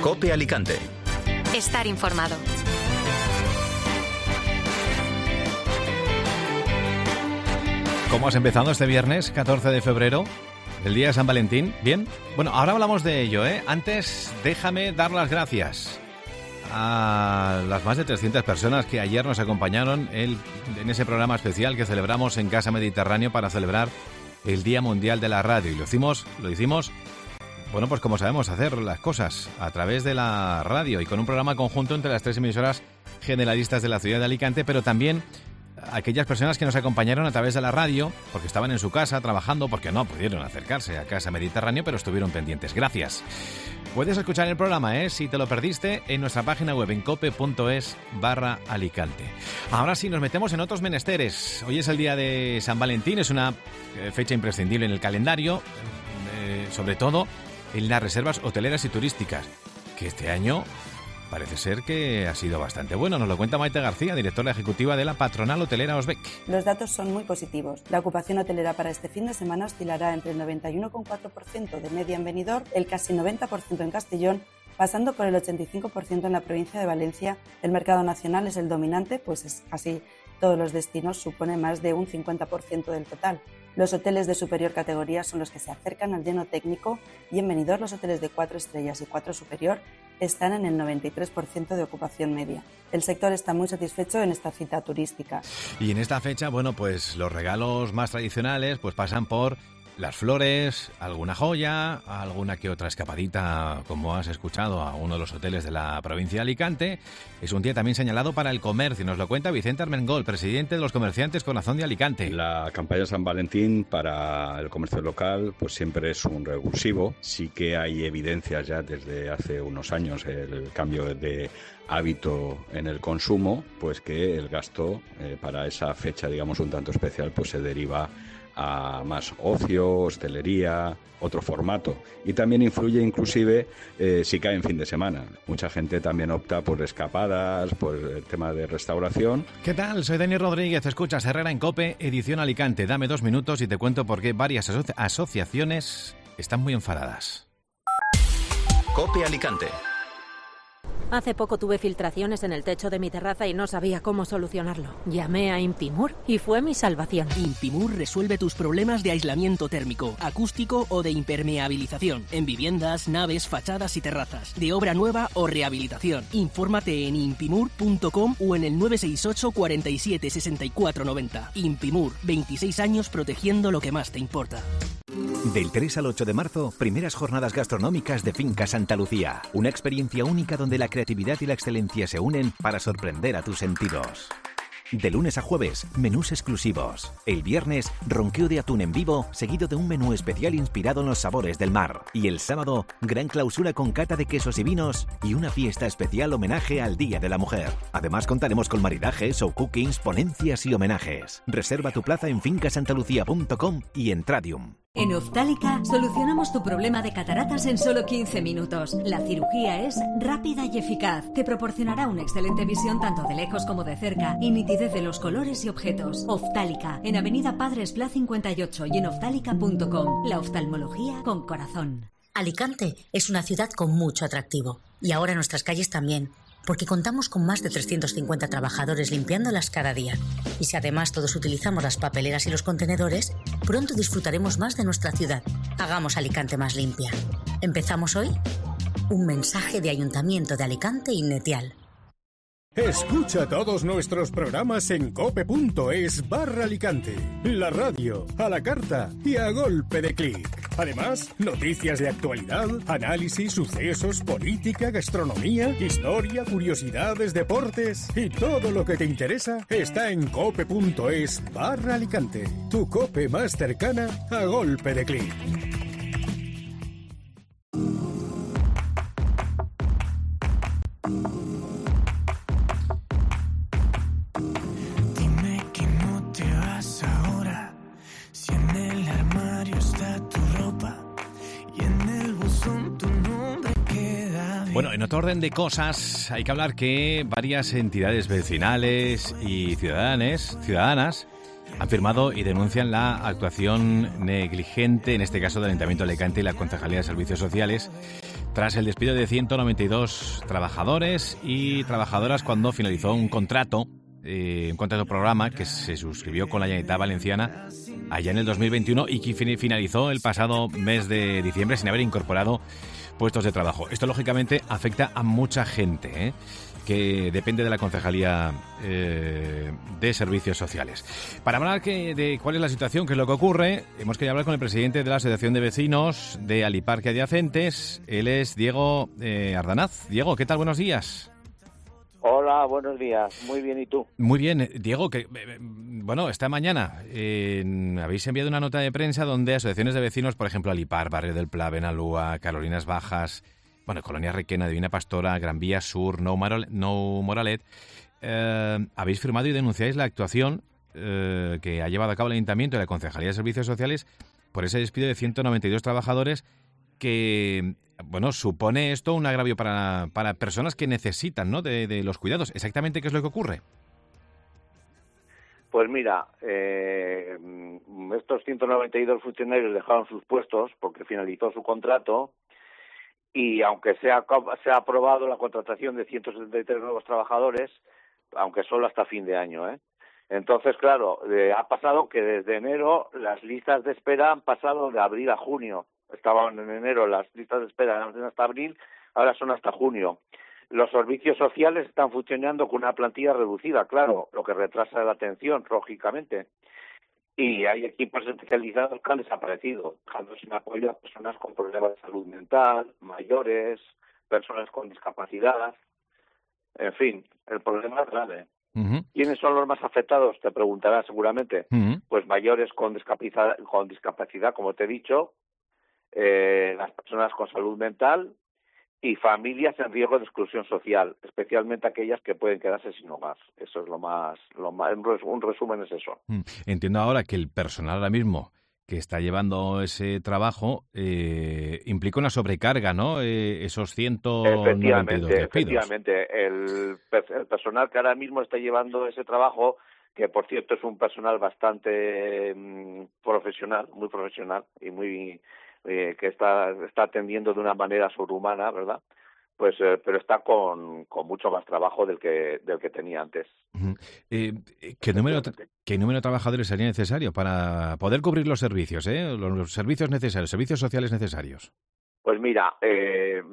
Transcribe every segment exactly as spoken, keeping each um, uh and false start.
COPE Alicante. Estar informado. ¿Cómo has empezado este viernes, catorce de febrero? El día de San Valentín. ¿Bien? Bueno, ahora hablamos de ello, ¿eh? Antes, déjame dar las gracias a las más de trescientas personas que ayer nos acompañaron en, en ese programa especial que celebramos en Casa Mediterráneo para celebrar el Día Mundial de la Radio. Y lo hicimos, lo hicimos, bueno, pues como sabemos hacer las cosas, a través de la radio y con un programa conjunto entre las tres emisoras generalistas de la ciudad de Alicante, pero también aquellas personas que nos acompañaron a través de la radio, porque estaban en su casa trabajando, porque no pudieron acercarse a Casa Mediterráneo, pero estuvieron pendientes. Gracias. Puedes escuchar el programa, ¿eh? Si te lo perdiste, en nuestra página web en cope.es barra Alicante. Ahora sí, nos metemos en otros menesteres. Hoy es el día de San Valentín, es una eh, fecha imprescindible en el calendario, eh, sobre todo en las reservas hoteleras y turísticas, que este año parece ser que ha sido bastante bueno. Nos lo cuenta Maite García, directora ejecutiva de la Patronal Hotelera Osbec. Los datos son muy positivos. La ocupación hotelera para este fin de semana oscilará entre el noventa y uno coma cuatro por ciento de media en Benidorm, el casi noventa por ciento en Castellón, pasando por el ochenta y cinco por ciento en la provincia de Valencia. El mercado nacional es el dominante, pues es casi todos los destinos supone más de un cincuenta por ciento del total. Los hoteles de superior categoría son los que se acercan al lleno técnico y en Benidorm los hoteles de cuatro estrellas y cuatro superior están en el noventa y tres por ciento de ocupación media. El sector está muy satisfecho en esta cita turística. Y en esta fecha, bueno, pues los regalos más tradicionales pues pasan por las flores, alguna joya, alguna que otra escapadita, como has escuchado, a uno de los hoteles de la provincia de Alicante. Es un día también señalado para el comercio. Nos lo cuenta Vicente Armengol, presidente de los Comerciantes Corazón de Alicante. La campaña San Valentín para el comercio local pues siempre es un revulsivo. Sí que hay evidencias ya desde hace unos años el cambio de hábito en el consumo, pues que el gasto eh, para esa fecha, digamos, un tanto especial, pues se deriva a más ocio, hostelería, otro formato. Y también influye inclusive eh, si cae en fin de semana. Mucha gente también opta por escapadas, por el tema de restauración. ¿Qué tal? Soy Dani Rodríguez, escuchas Herrera en COPE, edición Alicante. Dame dos minutos y te cuento por qué varias aso- asociaciones están muy enfadadas. COPE Alicante. Hace poco tuve filtraciones en el techo de mi terraza y no sabía cómo solucionarlo. Llamé a Impimur y fue mi salvación. Impimur resuelve tus problemas de aislamiento térmico, acústico o de impermeabilización en viviendas, naves, fachadas y terrazas, de obra nueva o rehabilitación. Infórmate en impimur punto com o en el nueve seis ocho, cuarenta y siete, sesenta y cuatro noventa. Impimur, veintiséis años protegiendo lo que más te importa. Del tres al ocho de marzo, primeras jornadas gastronómicas de Finca Santa Lucía. Una experiencia única donde la creatividad y la excelencia se unen para sorprender a tus sentidos. De lunes a jueves, menús exclusivos. El viernes, ronqueo de atún en vivo, seguido de un menú especial inspirado en los sabores del mar. Y el sábado, gran clausura con cata de quesos y vinos y una fiesta especial homenaje al Día de la Mujer. Además, contaremos con maridajes, show cookings, ponencias y homenajes. Reserva tu plaza en finca santa lucía punto com y en Tradium. En Oftálica solucionamos tu problema de cataratas en solo quince minutos. La cirugía es rápida y eficaz. Te proporcionará una excelente visión tanto de lejos como de cerca y nitidez de los colores y objetos. Oftálica, en Avenida Padres Pla cincuenta y ocho y en oftálica punto com. La oftalmología con corazón. Alicante es una ciudad con mucho atractivo. Y ahora nuestras calles también. Porque contamos con más de trescientos cincuenta trabajadores limpiándolas cada día. Y si además todos utilizamos las papeleras y los contenedores, pronto disfrutaremos más de nuestra ciudad. Hagamos Alicante más limpia. ¿Empezamos hoy? Un mensaje de Ayuntamiento de Alicante y Netial. Escucha todos nuestros programas en cope.es barra Alicante. La radio, a la carta y a golpe de clic. Además, noticias de actualidad, análisis, sucesos, política, gastronomía, historia, curiosidades, deportes y todo lo que te interesa está en cope.es barra Alicante. Tu cope más cercana a golpe de clic. Bueno, en otro orden de cosas, hay que hablar que varias entidades vecinales y ciudadanas, ciudadanas han firmado y denuncian la actuación negligente, en este caso del Ayuntamiento de Alicante y la Concejalía de Servicios Sociales, tras el despido de ciento noventa y dos trabajadores y trabajadoras cuando finalizó un contrato, eh, un contrato programa que se suscribió con la Generalitat Valenciana allá en el dos mil veintiuno y que finalizó el pasado mes de diciembre sin haber incorporado puestos de trabajo. Esto, lógicamente, afecta a mucha gente, ¿eh? que depende de la Concejalía eh, de Servicios Sociales. Para hablar que, de cuál es la situación, qué es lo que ocurre, hemos querido hablar con el presidente de la Asociación de Vecinos de Aliparque Adyacentes. Él es Diego eh, Ardanaz. Diego, ¿qué tal? Buenos días. Hola, buenos días. Muy bien, ¿y tú? Muy bien. Diego, que bueno, esta mañana eh, habéis enviado una nota de prensa donde asociaciones de vecinos, por ejemplo, Alipar, Barrio del Pla, Benalúa, Carolinas Bajas, bueno, Colonia Requena, Divina Pastora, Gran Vía Sur, Nou, Marol, nou Moralet, eh, habéis firmado y denunciáis la actuación eh, que ha llevado a cabo el Ayuntamiento y la Concejalía de Servicios Sociales por ese despido de ciento noventa y dos trabajadores que, bueno, supone esto un agravio para, para personas que necesitan, ¿no?, de, de los cuidados. ¿Exactamente qué es lo que ocurre? Pues mira, eh, estos ciento noventa y dos funcionarios dejaron sus puestos porque finalizó su contrato. Y aunque se ha, se ha aprobado la contratación de ciento setenta y tres nuevos trabajadores, aunque solo hasta fin de año, ¿eh? Entonces, claro, eh, ha pasado que desde enero las listas de espera han pasado de abril a junio. Estaban en enero las listas de espera hasta abril, ahora son hasta junio. Los servicios sociales están funcionando con una plantilla reducida, claro, lo que retrasa la atención, lógicamente. Y hay equipos especializados que han desaparecido, dejando sin apoyo a personas con problemas de salud mental, mayores, personas con discapacidad. En fin, el problema es grave. Uh-huh. ¿Quiénes son los más afectados? Te preguntarás seguramente. Uh-huh. Pues mayores con discapacidad, con discapacidad, como te he dicho, eh, las personas con salud mental y familias en riesgo de exclusión social, especialmente aquellas que pueden quedarse sin hogar. Eso es lo más, lo más un resumen es eso. Entiendo ahora que el personal ahora mismo que está llevando ese trabajo eh, implica una sobrecarga, ¿no? Eh, esos ciento noventa y dos despidos. Efectivamente, el, el personal que ahora mismo está llevando ese trabajo, que por cierto es un personal bastante mmm, profesional, muy profesional y muy Eh, que está está atendiendo de una manera sobrehumana, ¿verdad? Pues, eh, pero está con, con mucho más trabajo del que del que tenía antes. Uh-huh. Eh, ¿qué número qué número de trabajadores sería necesario para poder cubrir los servicios, eh? Los servicios necesarios, servicios sociales necesarios? Pues mira, eh,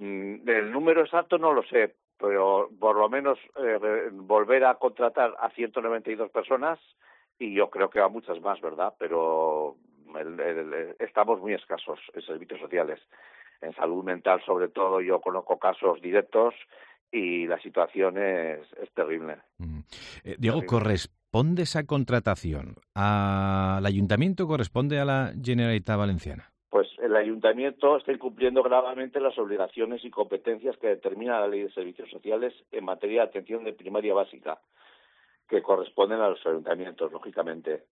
el número exacto no lo sé, pero por lo menos eh, volver a contratar a ciento noventa y dos personas y yo creo que a muchas más, ¿verdad? Pero El, el, el, estamos muy escasos en servicios sociales. En salud mental, sobre todo, yo conozco casos directos y la situación es, es terrible. Mm. Eh, Diego, terrible. ¿Corresponde esa contratación al Ayuntamiento o corresponde a la Generalitat Valenciana? Pues el Ayuntamiento está incumpliendo gravemente las obligaciones y competencias que determina la Ley de Servicios Sociales en materia de atención de primaria básica, que corresponden a los ayuntamientos, lógicamente.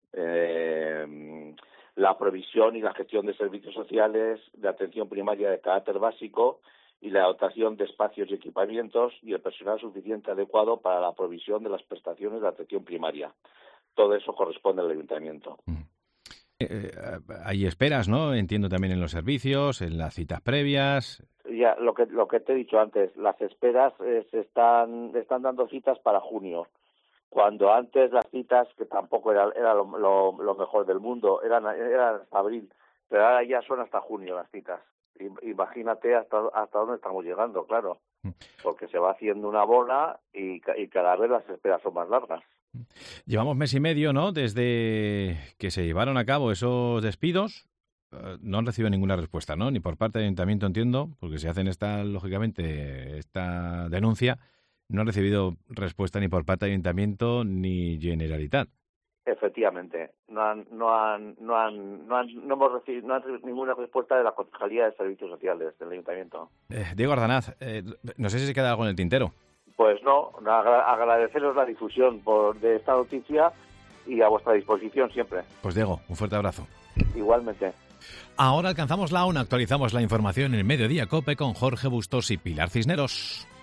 Eh, la provisión y la gestión de servicios sociales de atención primaria de carácter básico y la dotación de espacios y equipamientos y el personal suficiente adecuado para la provisión de las prestaciones de atención primaria. Todo eso corresponde al ayuntamiento. Mm. Eh, hay esperas, ¿no? Entiendo también en los servicios, en las citas previas. Ya, lo que lo que te he dicho antes, las esperas eh, se están están dando citas para junio. Cuando antes las citas, que tampoco era, era lo, lo, lo mejor del mundo, eran, eran hasta abril, pero ahora ya son hasta junio las citas. Imagínate hasta hasta dónde estamos llegando, claro, porque se va haciendo una bola y, y cada vez las esperas son más largas. Llevamos mes y medio, ¿no?, desde que se llevaron a cabo esos despidos. No han recibido ninguna respuesta, ¿no?, ni por parte del Ayuntamiento, entiendo, porque si hacen esta, lógicamente, esta denuncia. No han recibido respuesta ni por parte del Ayuntamiento ni Generalitat. Efectivamente, no han, no han, no han, no han, no hemos recibido, no han recibido ninguna respuesta de la Concejalía de Servicios Sociales del Ayuntamiento. Eh, Diego Ardanaz, eh, no sé si se queda algo en el tintero. Pues no, agra- agradeceros la difusión por, de esta noticia y a vuestra disposición siempre. Pues Diego, un fuerte abrazo. Igualmente. Ahora alcanzamos la una, actualizamos la información en Mediodía COPE con Jorge Bustos y Pilar Cisneros.